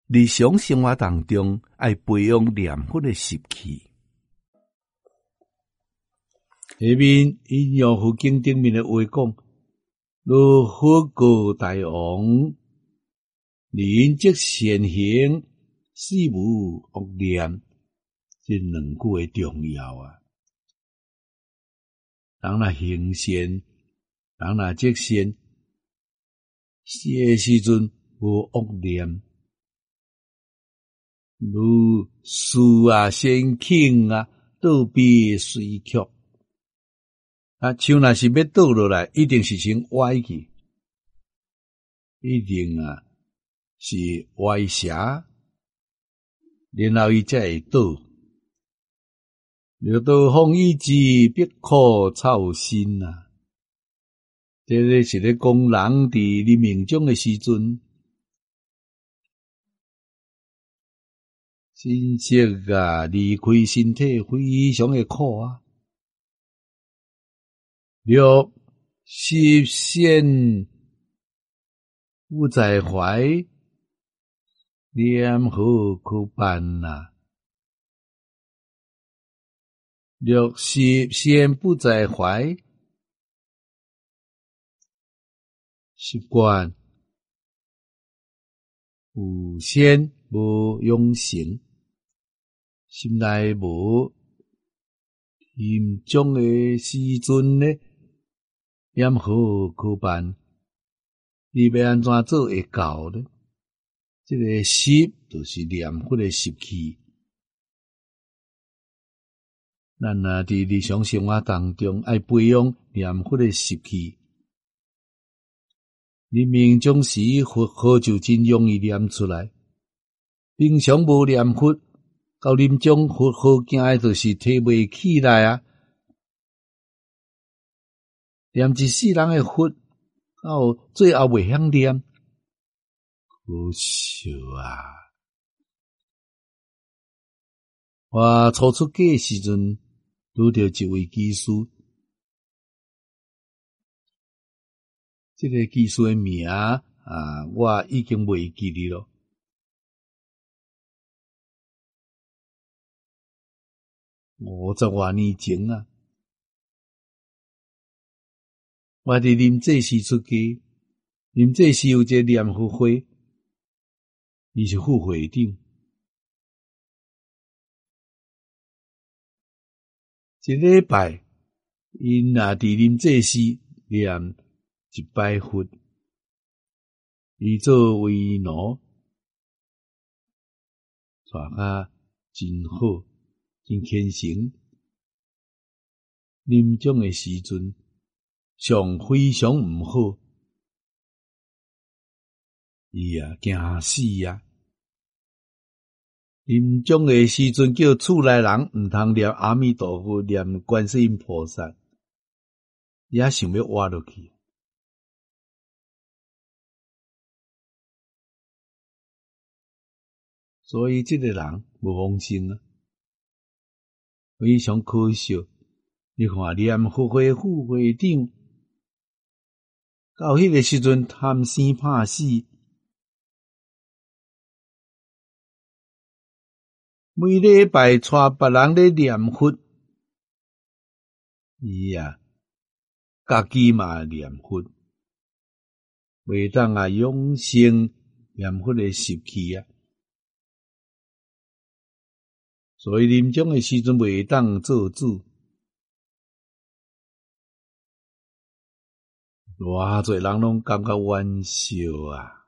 日常生活当中，爱培养念佛的习气。下面引用佛经顶面的话讲：如佛告大王，人即善行，死无恶念。这两句的重要啊！人若行善，人若即善，死的时阵无恶念。如事啊，先庆啊，倒闭随曲。像若是要倒落来，一定是先歪去，一定啊是歪斜，然后伊才会倒。六道风雨之，必可操心啊！这个是咧讲人伫临命终的时阵。身色啊，离开身体非常的苦啊！若实现不在怀，念何可办啊？若实现不在怀，习惯有先无养成。心内无严重的时阵呢，念何可办？你要安怎做会到呢？这个习就是念佛的习气。咱若伫日常生活当中爱培养念佛的习气，临命终时佛号就真容易念出来。平常无念佛，到临终佛号惊的就是提袂起来啊！念一世人的佛，到最后袂晓念，可惜啊！我初出家的时阵，拄到一位居士，这个居士的名我已经袂记得咯。50多年前啊，我伫临济时出家，临济时有一个念佛会，伊是副会长。一礼拜，因若伫临济时念一摆佛，伊做为奴，带甲真好。真虔诚，临终的时阵，上非常毋好，伊惊死啊！临终的时阵，叫厝内人毋通念阿弥陀佛，念观世音菩萨，也想要活落去，所以这个人无往生啊。非常可惜，你看念佛会副会长，到迄个时阵贪生怕死，每礼拜带别人咧念佛，伊家己嘛念佛，袂当养成念佛的习气啊。所以临终的时阵袂当做主，偌侪人拢感觉冤笑啊！